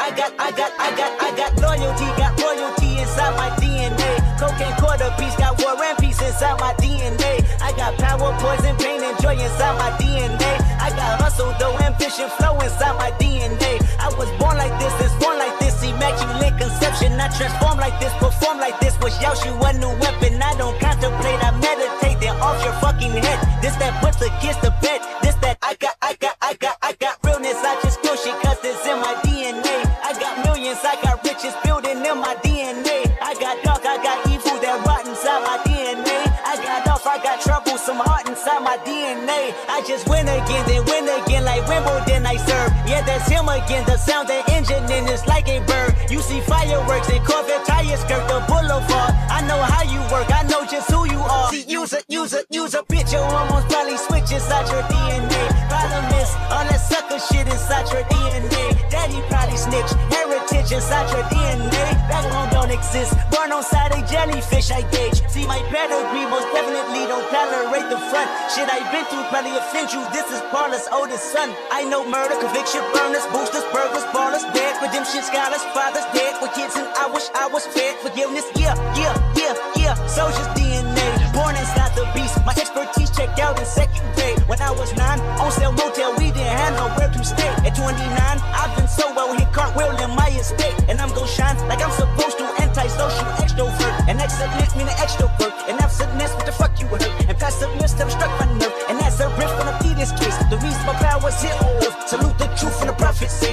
got loyalty, got royalty inside my DNA. Cocaine quarter piece, got war and peace inside my DNA. I got power, poison, pain, and joy inside my DNA. I got hustle, though, ambition, flow inside my DNA. I was born like this, born like this, immaculate conception. I transform like this, perform like this, wish Yaoshi a new weapon. I don't contemplate, I meditate, then off your fucking head. This that puts the kids to bed. This that I got realness, I just feel shit cause it's in my DNA. I got millions, I got riches building in my DNA. I got dark, I got evil that rot inside my DNA. I got off, I got trouble, some heart inside my DNA. I just win again, then win again like Wimbledon I serve. Yeah, that's him again, the sound the engine in is like a bird. You see fireworks and Corvette tires skirt the boulevard. I know how you work, I know just who you are. See, use a bitch, your hormones probably switch inside your DNA. Problem is, all that sucker shit inside your DNA. Daddy probably snitch, heritage inside your DNA. Backbone don't exist, born on side a jellyfish I gauge. See my pedigree most definitely don't tolerate the front. Shit I've been through probably offend you, this is Paula's oldest son. I know murder, conviction, burners, boosters, burglars, ballers, dead, redemption, scholars, fathers dead with kids and I wish I was fed. Forgiveness, yeah, soldier's DNA, born inside the beast. My expertise checked out in second grade. When I was 9, on sale motel, we didn't have nowhere to stay. At 29, I've been so well, hit cartwheel in my estate. And I'm gon' shine like I'm supposed to, anti-social extrovert. And excellence meaning extra work. And absentness, what the fuck you hurt. And passiveness never struck my nerve. And that's a riff when I beat this case. The reason my power's here on earth. Salute the truth and the prophets say.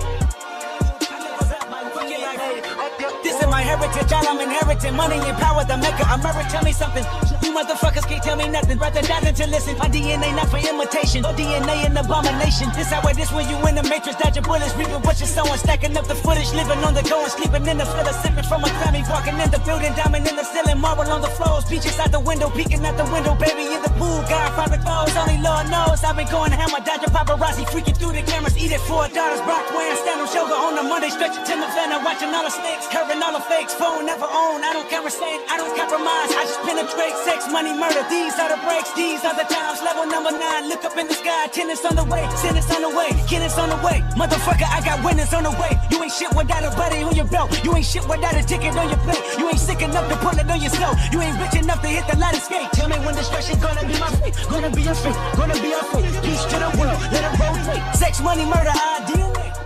This is my heritage, all I'm inheriting. Money and power, the maker. America, tell me something. You motherfuckers can't tell me nothing. Rather die than to listen. My DNA not for imitation. No DNA an abomination. This how it is when you in the matrix. Dodging bullets, reaping what you're sowing. Stacking up the footage, living on the go and sleeping in the filler. Sipping from a Grammy, walking in the building. Diamond in the ceiling, marble on the floors. Beaches out the window, peeking out the window. Baby in the pool, Godfather clothes. Only Lord knows I've been going hammer. Dodging paparazzi, freaking through the cameras. Eat it $4. Brock wearing stand-up yoga on the Monday. Stretching to Nevada, watching all the snakes. Curving all the fakes. Phone never own. I don't conversate, I don't compromise. I just penetrate. Sex, money, murder. These are the breaks. These are the times. Level number 9. Look up in the sky. Tennis on the way. Sentence on the way. Kenneth on the way. Motherfucker, I got winners on the way. You ain't shit without a buddy on your belt. You ain't shit without a ticket on your plate. You ain't sick enough to pull it on yourself. You ain't rich enough to hit the ladder skate. Tell me when destruction gonna be my fate. Gonna be your fate. Gonna be your fate. Peace to the world. Let it rotate. Sex, money, murder, I deal with.